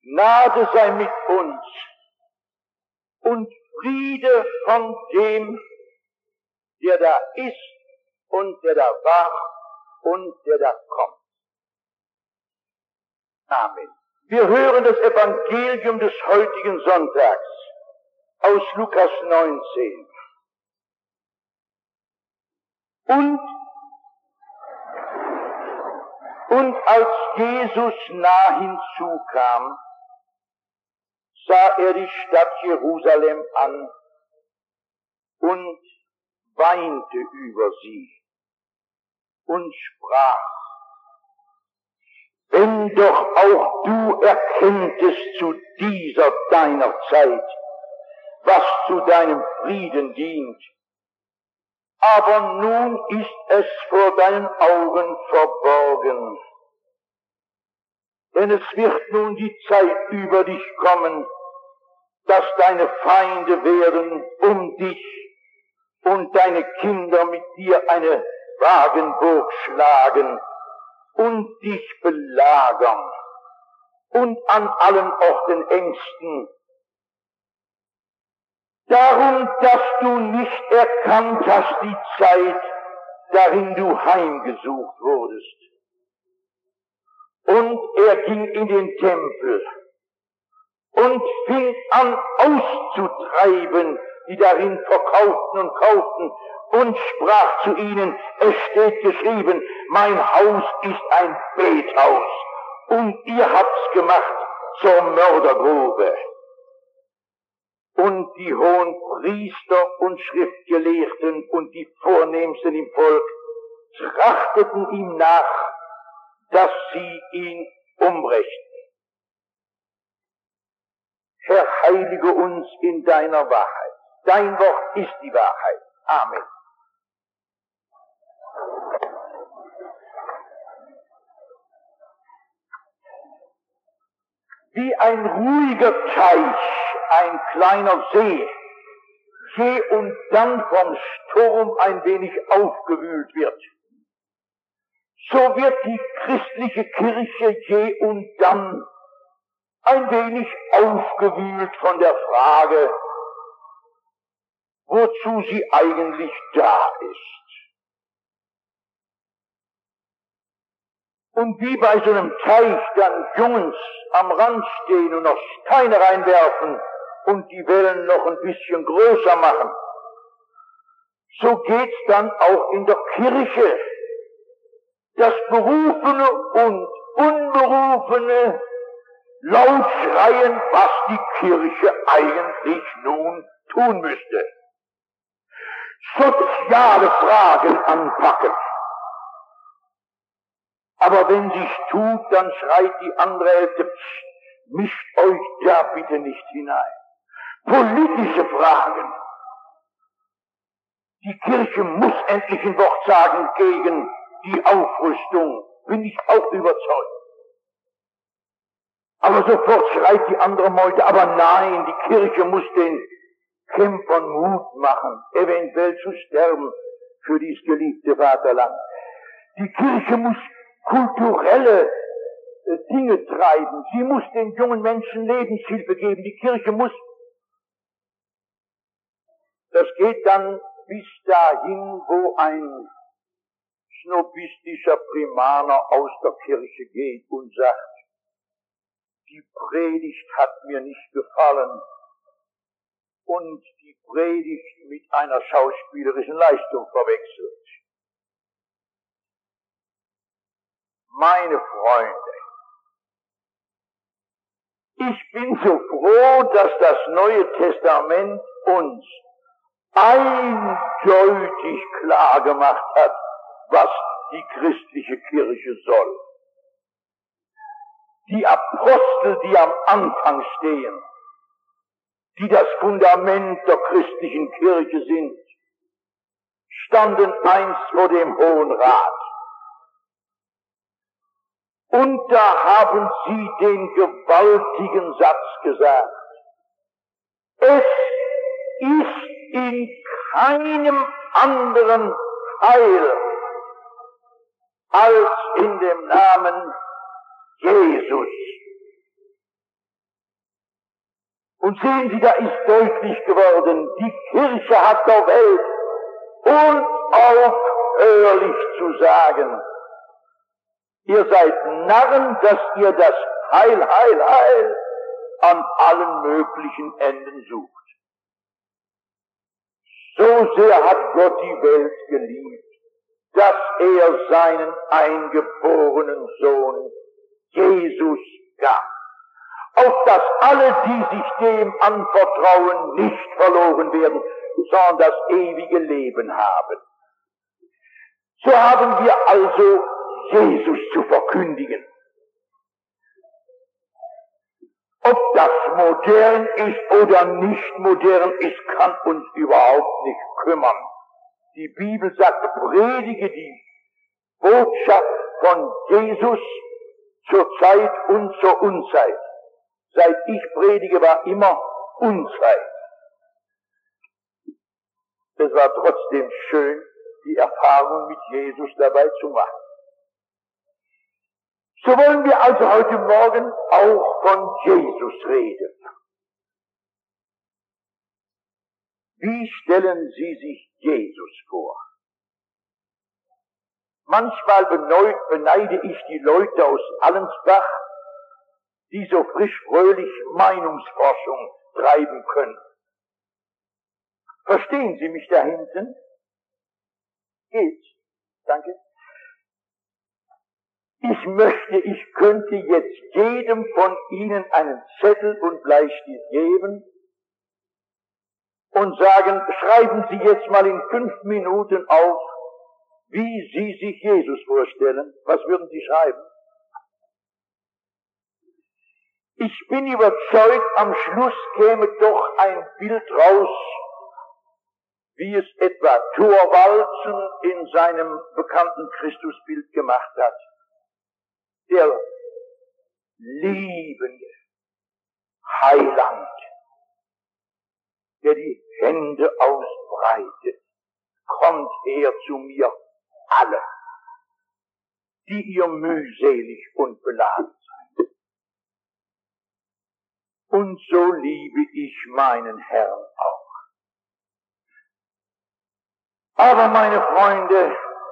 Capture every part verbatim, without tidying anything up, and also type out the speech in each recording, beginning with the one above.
Gnade sei mit uns und Friede von dem, der da ist und der da war und der da kommt. Amen. Wir hören das Evangelium des heutigen Sonntags aus Lukas neunzehn. Und, und als Jesus nah hinzukam, sah er die Stadt Jerusalem an und weinte über sie und sprach: Wenn doch auch du erkenntest zu dieser deiner Zeit, was zu deinem Frieden dient, aber nun ist es vor deinen Augen verborgen. Denn es wird nun die Zeit über dich kommen, dass deine Feinde werden um dich und deine Kinder mit dir eine Wagenburg schlagen und dich belagern und an allen Orten ängsten. Darum, dass du nicht erkannt hast die Zeit, darin du heimgesucht wurdest. Und er ging in den Tempel und fing an auszutreiben, die darin verkauften und kauften, und sprach zu ihnen: Es steht geschrieben, mein Haus ist ein Bethaus, und ihr habt's gemacht zur Mördergrube. Und die hohen Priester und Schriftgelehrten und die Vornehmsten im Volk trachteten ihm nach, dass sie ihn umbrächten. Herr, heilige uns in deiner Wahrheit. Dein Wort ist die Wahrheit. Amen. Wie ein ruhiger Teich, ein kleiner See, je und dann vom Sturm ein wenig aufgewühlt wird, so wird die christliche Kirche je und dann ein wenig aufgewühlt von der Frage, wozu sie eigentlich da ist. Und wie bei so einem Teich dann Jungens am Rand stehen und noch Steine reinwerfen und die Wellen noch ein bisschen größer machen, so geht's dann auch in der Kirche. Das Berufene und Unberufene laut schreien, was die Kirche eigentlich nun tun müsste. Soziale Fragen anpacken. Aber wenn sich's tut, dann schreit die andere Hälfte: Psst, mischt euch da bitte nicht hinein. Politische Fragen. Die Kirche muss endlich ein Wort sagen gegen die Aufrüstung, bin ich auch überzeugt. Aber sofort schreit die andere Meute: Aber nein, die Kirche muss den Kämpfern Mut machen, eventuell zu sterben für dieses geliebte Vaterland. Die Kirche muss kulturelle äh, Dinge treiben. Sie muss den jungen Menschen Lebenshilfe geben. Die Kirche muss, das geht dann bis dahin, wo ein snobistischer Primaner aus der Kirche geht und sagt: Die Predigt hat mir nicht gefallen und die Predigt mit einer schauspielerischen Leistung verwechselt. Meine Freunde, ich bin so froh, dass das Neue Testament uns eindeutig klar gemacht hat, was die christliche Kirche soll. Die Apostel, die am Anfang stehen, die das Fundament der christlichen Kirche sind, standen einst vor dem Hohen Rat. Und da haben sie den gewaltigen Satz gesagt: Es ist in keinem anderen Heil als in dem Namen Jesus. Und sehen Sie, da ist deutlich geworden, die Kirche hat der Welt unaufhörlich zu sagen, ihr seid Narren, dass ihr das Heil, Heil, Heil an allen möglichen Enden sucht. So sehr hat Gott die Welt geliebt, dass er seinen eingeborenen Sohn Jesus gab, auf dass alle, die sich dem anvertrauen, nicht verloren werden, sondern das ewige Leben haben. So haben wir also Jesus zu verkündigen. Ob das modern ist oder nicht modern ist, kann uns überhaupt nicht kümmern. Die Bibel sagt, predige die Botschaft von Jesus zur Zeit und zur Unzeit. Seit ich predige, war immer Unzeit. Es war trotzdem schön, die Erfahrung mit Jesus dabei zu machen. So wollen wir also heute Morgen auch von Jesus reden. Wie stellen Sie sich Jesus vor? Manchmal beneide ich die Leute aus Allensbach, die so frisch fröhlich Meinungsforschung treiben können. Verstehen Sie mich da hinten? Geht's? Danke. Ich möchte, ich könnte jetzt jedem von Ihnen einen Zettel und Bleistift geben und sagen, schreiben Sie jetzt mal in fünf Minuten auf, wie Sie sich Jesus vorstellen. Was würden Sie schreiben? Ich bin überzeugt, am Schluss käme doch ein Bild raus, wie es etwa Thorwaldsen in seinem bekannten Christusbild gemacht hat. Der liebende Heiland, der die Hände ausbreitet, kommt her zu mir alle, die ihr mühselig und beladen seid. Und so liebe ich meinen Herrn auch. Aber meine Freunde,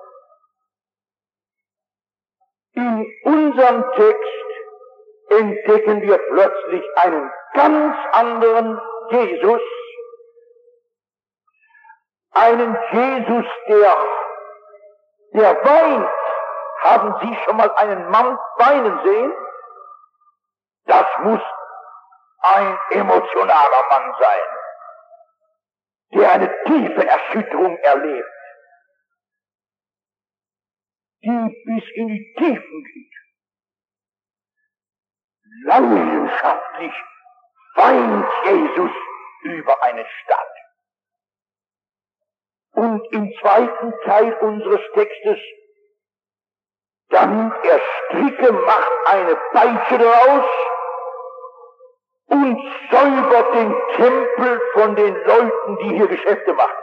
in unserem Text entdecken wir plötzlich einen ganz anderen Jesus, einen Jesus, der, der weint. Haben Sie schon mal einen Mann weinen sehen? Das muss ein emotionaler Mann sein, der eine tiefe Erschütterung erlebt, die bis in die Tiefen geht. Leidenschaftlich weint Jesus über eine Stadt. Und im zweiten Teil unseres Textes, da nimmt er Stricke, macht eine Peitsche daraus und säubert den Tempel von den Leuten, die hier Geschäfte machen.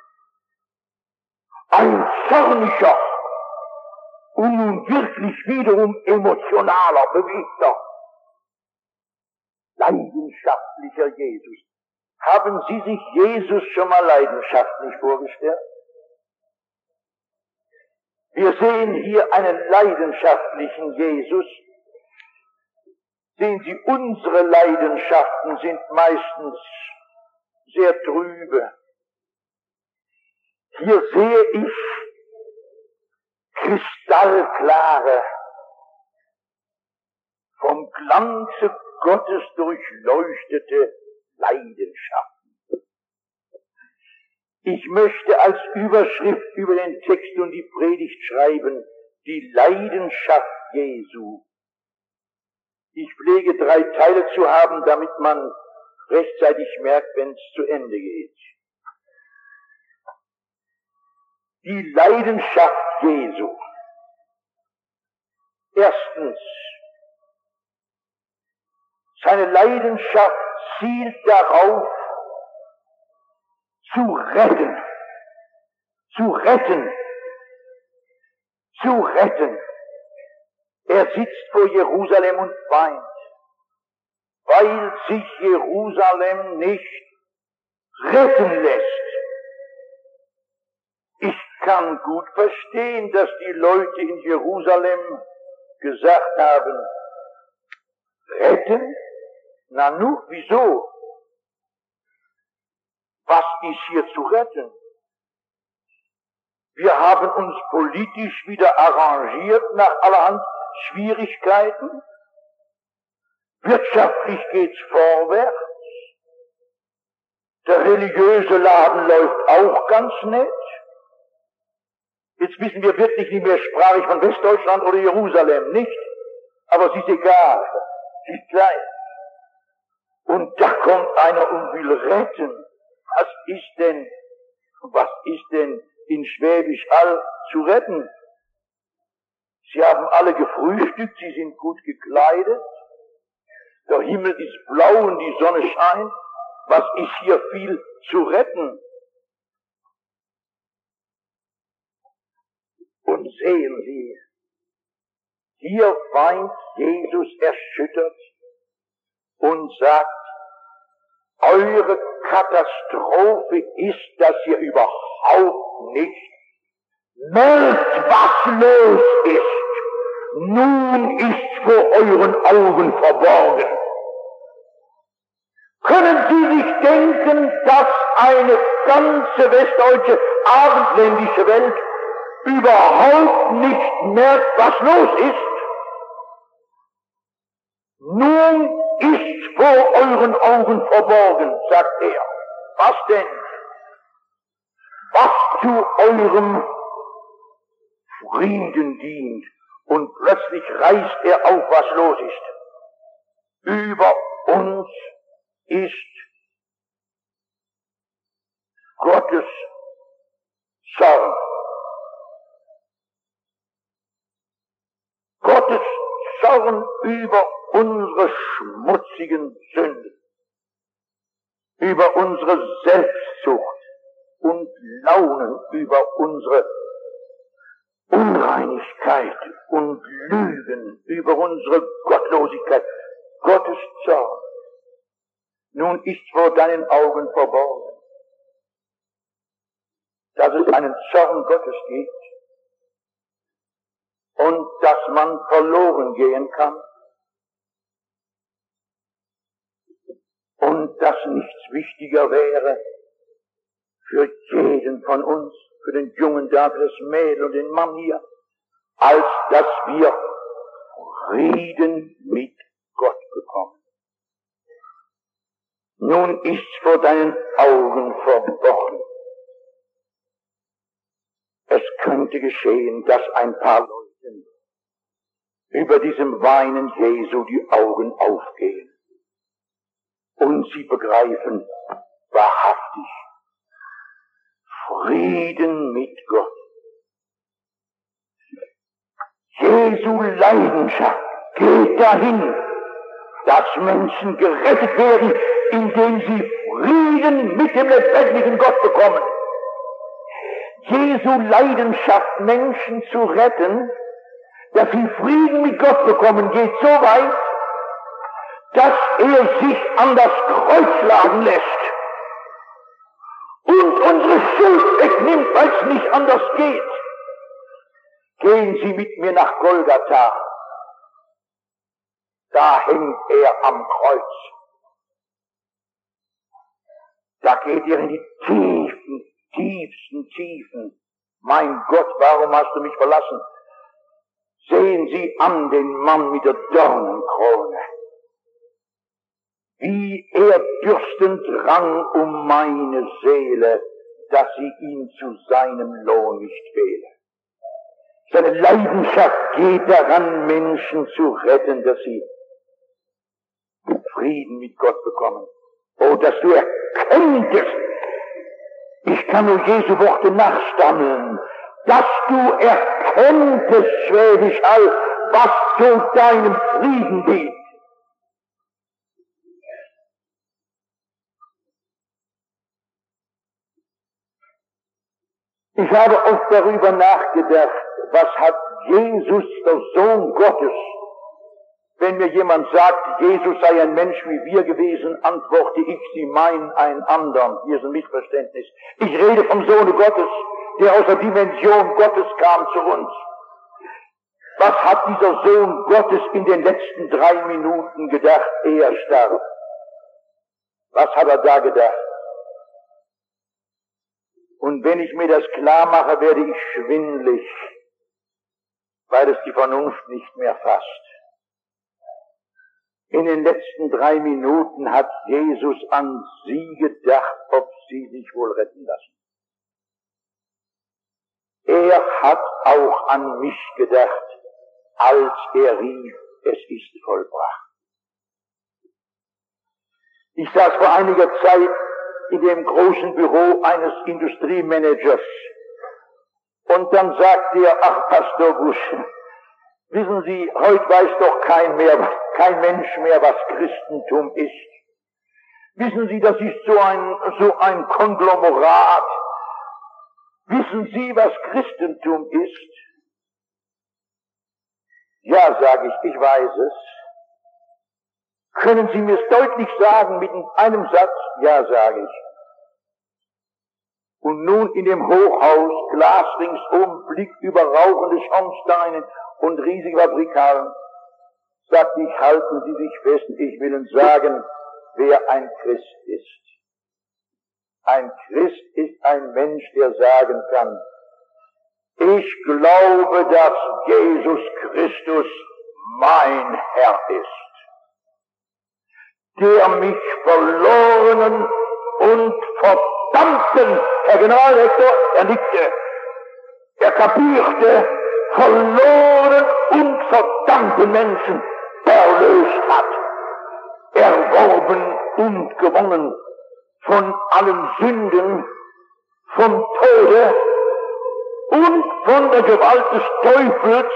Ein zorniger und nun wirklich wiederum emotionaler, bewegter, leidenschaftlicher Jesus. Haben Sie sich Jesus schon mal leidenschaftlich vorgestellt? Wir sehen hier einen leidenschaftlichen Jesus. Sehen Sie, unsere Leidenschaften sind meistens sehr trübe. Hier sehe ich kristallklare, vom Glanze Gottes durchleuchtete Leidenschaften. Ich möchte als Überschrift über den Text und die Predigt schreiben, die Leidenschaft Jesu. Ich pflege drei Teile zu haben, damit man rechtzeitig merkt, wenn es zu Ende geht. Die Leidenschaft Jesu. Erstens, seine Leidenschaft zielt darauf, zu retten, zu retten, zu retten. Er sitzt vor Jerusalem und weint, weil sich Jerusalem nicht retten lässt. Ich kann gut verstehen, dass die Leute in Jerusalem gesagt haben, retten? Na nu, wieso? Was ist hier zu retten? Wir haben uns politisch wieder arrangiert nach allerhand Schwierigkeiten. Wirtschaftlich geht's vorwärts. Der religiöse Laden läuft auch ganz nett. Jetzt wissen wir wirklich nicht mehr, sprach ich von Westdeutschland oder Jerusalem, nicht? Aber es ist egal, es ist gleich. Und da kommt einer und will retten. Was ist denn, was ist denn in Schwäbisch Hall zu retten? Sie haben alle gefrühstückt, sie sind gut gekleidet, der Himmel ist blau und die Sonne scheint. Was ist hier viel zu retten? Und sehen Sie, hier weint Jesus erschüttert und sagt, eure Katastrophe ist, dass ihr überhaupt nicht merkt, was los ist. Nun ist's vor euren Augen verborgen. Können Sie sich denken, dass eine ganze westdeutsche, abendländische Welt überhaupt nicht merkt, was los ist? Nun ist vor euren Augen verborgen, sagt er. Was denn? Was zu eurem Frieden dient. Und plötzlich reißt er auf, was los ist. Über uns ist Gottes Zorn. Gottes Zorn über unsere schmutzigen Sünden, über unsere Selbstsucht und Launen, über unsere Unreinigkeit und Lügen, über unsere Gottlosigkeit. Gottes Zorn. Nun ist vor deinen Augen verborgen, dass es einen Zorn Gottes gibt und dass man verloren gehen kann und dass nichts wichtiger wäre für jeden von uns, für den Jungen da, für das Mädel und den Mann hier, als dass wir Frieden mit Gott bekommen. Nun ist's vor deinen Augen verborgen. Es könnte geschehen, dass ein paar Leuten über diesem Weinen Jesu die Augen aufgehen und sie begreifen, wahrhaftig, Frieden mit Gott. Jesu Leidenschaft geht dahin, dass Menschen gerettet werden, indem sie Frieden mit dem lebendigen Gott bekommen. Jesu Leidenschaft, Menschen zu retten, dass sie Frieden mit Gott bekommen, geht so weit, dass er sich an das Kreuz schlagen lässt und unsere Schuld wegnimmt, weil es nicht anders geht. Gehen Sie mit mir nach Golgatha. Da hängt er am Kreuz. Da geht ihr in die tiefen, tiefsten Tiefen. Mein Gott, warum hast du mich verlassen? Sehen Sie an den Mann mit der Dornenkrone, wie er dürstend rang um meine Seele, dass sie ihn zu seinem Lohn nicht fehle. Seine Leidenschaft geht daran, Menschen zu retten, dass sie Frieden mit Gott bekommen. Oh, dass du erkenntest, ich kann nur Jesu Worte nachstammeln, dass du erkenntest, Schwäbisch Hall, was zu deinem Frieden dient. Ich habe oft darüber nachgedacht, was hat Jesus, der Sohn Gottes, Wenn mir jemand sagt, Jesus sei ein Mensch wie wir gewesen, antworte ich, Sie meinen einen anderen. Hier ist ein Missverständnis. Ich rede vom Sohne Gottes, der aus der Dimension Gottes kam zu uns. Was hat dieser Sohn Gottes in den letzten drei Minuten gedacht, ehe er starb? Was hat er da gedacht? Und wenn ich mir das klar mache, werde ich schwindlig, weil es die Vernunft nicht mehr fasst. In den letzten drei Minuten hat Jesus an sie gedacht, ob sie sich wohl retten lassen. Er hat auch an mich gedacht, als er rief, es ist vollbracht. Ich saß vor einiger Zeit in dem großen Büro eines Industriemanagers und dann sagte er, ach Pastor Busch, wissen Sie, heute weiß doch kein, mehr, kein Mensch mehr, was Christentum ist. Wissen Sie, das ist so ein, so ein Konglomerat. Wissen Sie, was Christentum ist? Ja, sage ich, ich weiß es. Können Sie mir es deutlich sagen mit einem Satz? Ja, sage ich. Und nun in dem Hochhaus, Glas ringsum, Blick über rauchende Schornsteine und riesige Fabrikhallen, sagte ich, halten Sie sich fest, ich will Ihnen sagen, wer ein Christ ist. Ein Christ ist ein Mensch, der sagen kann, ich glaube, dass Jesus Christus mein Herr ist, der mich verlorenen und verdammten, Herr Generalrektor, er nickte, er kapierte, verlorenen und verdammten Menschen erlöst hat, erworben und gewonnen von allen Sünden, vom Tode und von der Gewalt des Teufels.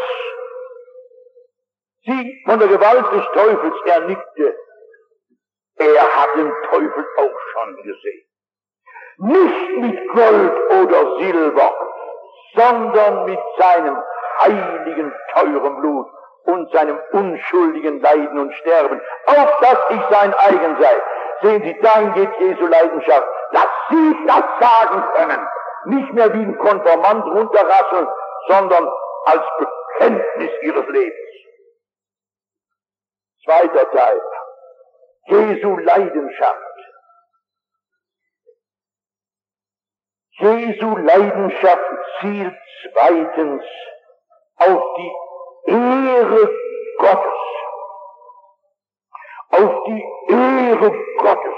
Sie von der Gewalt des Teufels, er nickte. Er hat den Teufel auch schon gesehen. Nicht mit Gold oder Silber, sondern mit seinem heiligen, teuren Blut und seinem unschuldigen Leiden und Sterben, auf dass ich sein eigen sei. Sehen Sie, dahin geht Jesu Leidenschaft, dass Sie das sagen können. Nicht mehr wie ein Konformant runterrasseln, sondern als Bekenntnis Ihres Lebens. Zweiter Teil. Jesu Leidenschaft. Jesu Leidenschaft zielt zweitens auf die Ehre Gottes. Auf die Ehre Gottes.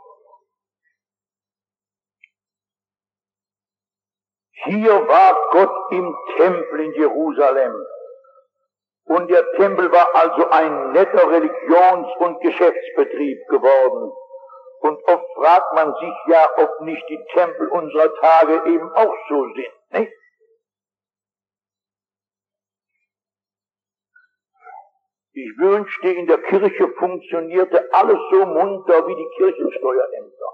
Hier war Gott im Tempel in Jerusalem. Und der Tempel war also ein netter Religions- und Geschäftsbetrieb geworden. Und oft fragt man sich ja, ob nicht die Tempel unserer Tage eben auch so sind, nicht? Ich wünschte, in der Kirche funktionierte alles so munter wie die Kirchensteuerämter.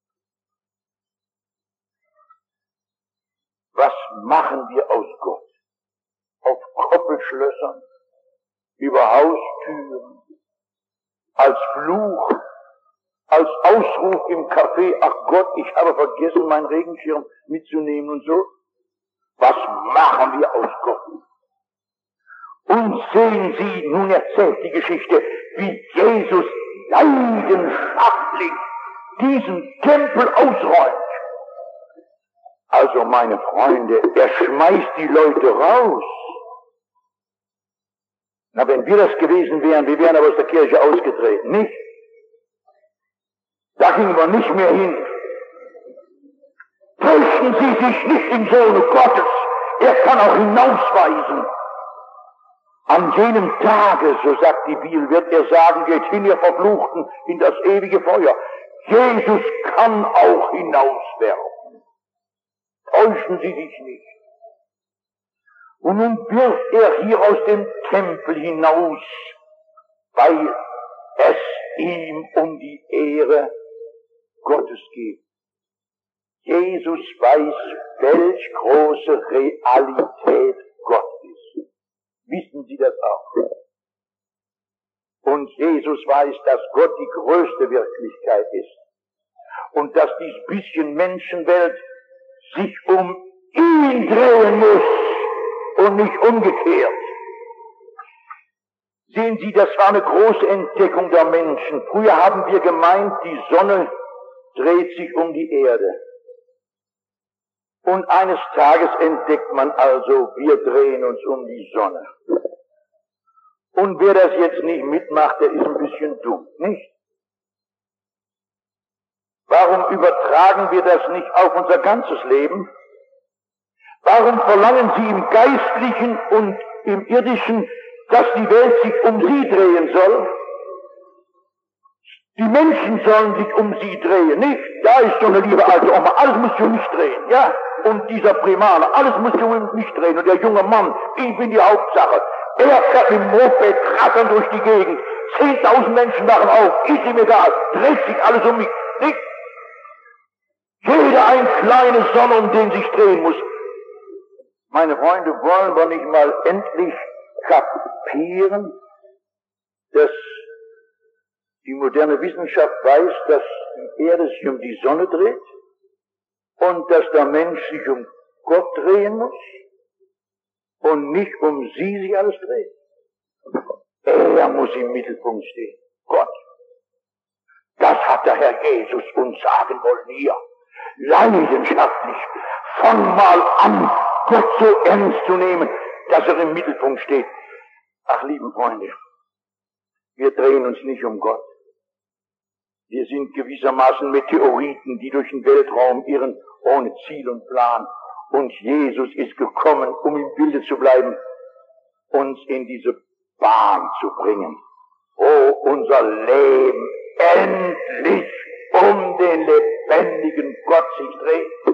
Was machen wir aus Gott? Auf Koppelschlössern, über Haustüren, als Fluch, als Ausruf im Café, ach Gott, ich habe vergessen, meinen Regenschirm mitzunehmen und so. Was machen wir aus Gott? Und sehen Sie, nun erzählt die Geschichte, wie Jesus leidenschaftlich diesen Tempel ausräumt. Also meine Freunde, er schmeißt die Leute raus. Na, wenn wir das gewesen wären, wir wären aber aus der Kirche ausgetreten, nicht? Da gingen wir nicht mehr hin. Täuschen Sie sich nicht im Sohne Gottes. Er kann auch hinausweisen. An jenem Tage, so sagt die Bibel, wird er sagen, geht hin, ihr Verfluchten, in das ewige Feuer. Jesus kann auch hinauswerfen. Täuschen Sie sich nicht. Und nun wirft er hier aus dem Tempel hinaus, weil es ihm um die Ehre Gottes geht. Jesus weiß, welch große Realität Gott ist. Wissen Sie das auch? Und Jesus weiß, dass Gott die größte Wirklichkeit ist. Und dass dies bisschen Menschenwelt sich um ihn drehen muss und nicht umgekehrt. Sehen Sie, das war eine große Entdeckung der Menschen. Früher haben wir gemeint, die Sonne dreht sich um die Erde. Und eines Tages entdeckt man also, wir drehen uns um die Sonne. Und wer das jetzt nicht mitmacht, der ist ein bisschen dumm, nicht? Warum übertragen wir das nicht auf unser ganzes Leben? Warum verlangen Sie im Geistlichen und im Irdischen, dass die Welt sich um Sie drehen soll? Die Menschen sollen sich um Sie drehen, nicht? Da ist so eine liebe alte Oma, alles muss sich um mich drehen, ja? Und dieser Primaner, alles muss sich um mich drehen. Und der junge Mann, ich bin die Hauptsache. Er fährt mit dem Moped rattern durch die Gegend. Zehntausend Menschen machen auf, ist ihm egal, dreht sich alles um mich, nicht? Jeder ein kleine Sonne, um den sich drehen muss. Meine Freunde, wollen wir nicht mal endlich kapieren, dass die moderne Wissenschaft weiß, dass die Erde sich um die Sonne dreht und dass der Mensch sich um Gott drehen muss und nicht um sie sich alles dreht. Er muss im Mittelpunkt stehen. Gott. Das hat der Herr Jesus uns sagen wollen hier. Leidenschaftlich von mal an Gott so ernst zu nehmen, dass er im Mittelpunkt steht. Ach, lieben Freunde, wir drehen uns nicht um Gott. Wir sind gewissermaßen Meteoriten, die durch den Weltraum irren, ohne Ziel und Plan. Und Jesus ist gekommen, um im Bilde zu bleiben, uns in diese Bahn zu bringen, wo unser Leben endlich um den lebendigen Gott sich dreht.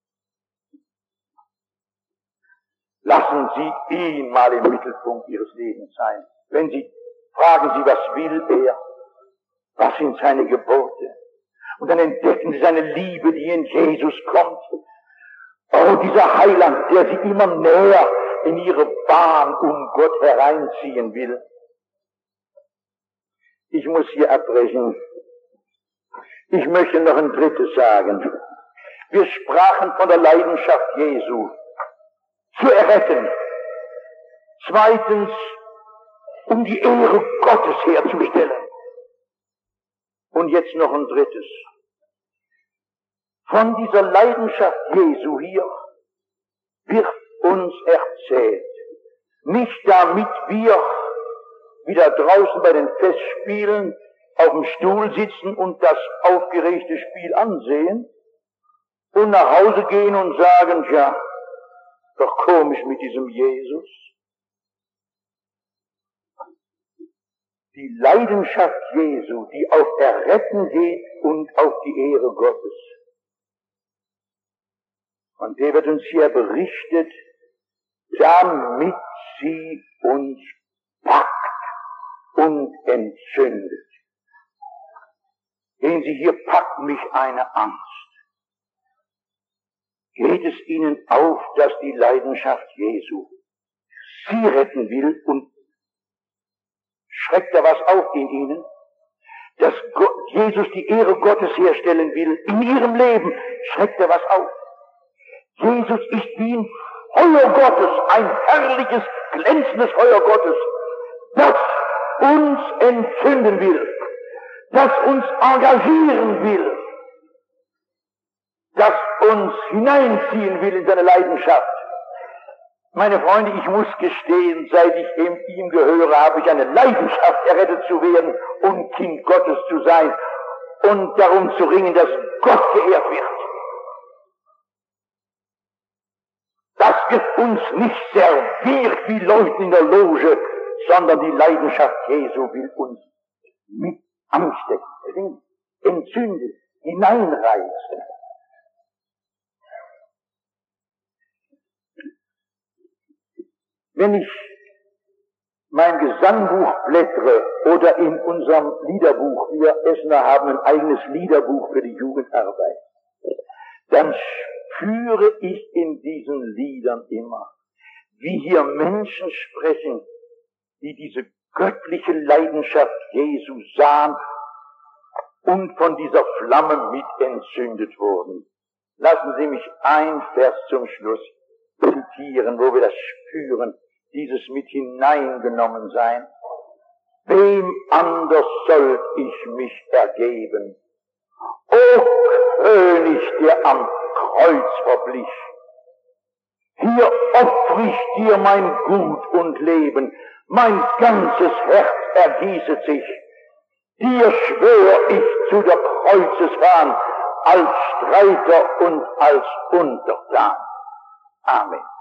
Lassen Sie ihn mal im Mittelpunkt Ihres Lebens sein. Wenn Sie fragen Sie, was will er? Was sind seine Gebote? Und dann entdecken Sie seine Liebe, die in Jesus kommt. Oh, dieser Heiland, der Sie immer näher in Ihre Bahn um Gott hereinziehen will. Ich muss hier abbrechen. Ich möchte noch ein drittes sagen. Wir sprachen von der Leidenschaft Jesu zu erretten. Zweitens, um die Ehre Gottes herzustellen. Und jetzt noch ein drittes. Von dieser Leidenschaft Jesu hier wird uns erzählt. Nicht damit wir wieder draußen bei den Festspielen auf dem Stuhl sitzen und das aufgeregte Spiel ansehen und nach Hause gehen und sagen, ja, doch komisch mit diesem Jesus. Die Leidenschaft Jesu, die auf Erretten geht und auf die Ehre Gottes. Und der wird uns hier berichtet, damit sie uns packt und entzündet. Sehen Sie, hier packt mich eine Angst. Geht es Ihnen auf, dass die Leidenschaft Jesu Sie retten will und schreckt da was auf in Ihnen? Dass Gott, Jesus die Ehre Gottes herstellen will in Ihrem Leben, schreckt da was auf? Jesus ist wie ein Feuer Gottes, ein herrliches, glänzendes Feuer Gottes, das uns entzünden will, das uns engagieren will, das uns hineinziehen will in seine Leidenschaft. Meine Freunde, ich muss gestehen, seit ich ihm gehöre, habe ich eine Leidenschaft, errettet zu werden und Kind Gottes zu sein und darum zu ringen, dass Gott geehrt wird. Das wird uns nicht serviert wie Leute in der Loge, sondern die Leidenschaft Jesu will uns mit anstecken, entzünden, hineinreißen. Wenn ich mein Gesangbuch blättere oder in unserem Liederbuch, wir Essener haben ein eigenes Liederbuch für die Jugendarbeit, dann spüre ich in diesen Liedern immer, wie hier Menschen sprechen, die diese göttliche Leidenschaft Jesu sahen und von dieser Flamme mit entzündet wurden. Lassen Sie mich ein Vers zum Schluss zitieren, wo wir das spüren, dieses mit hineingenommen sein. Wem anders sollt ich mich ergeben? O König, der am Kreuz verblich, hier opfer ich dir mein Gut und Leben, mein ganzes Herz ergießet sich, dir schwör ich zu der Kreuzesbahn, als Streiter und als Untertan. Amen.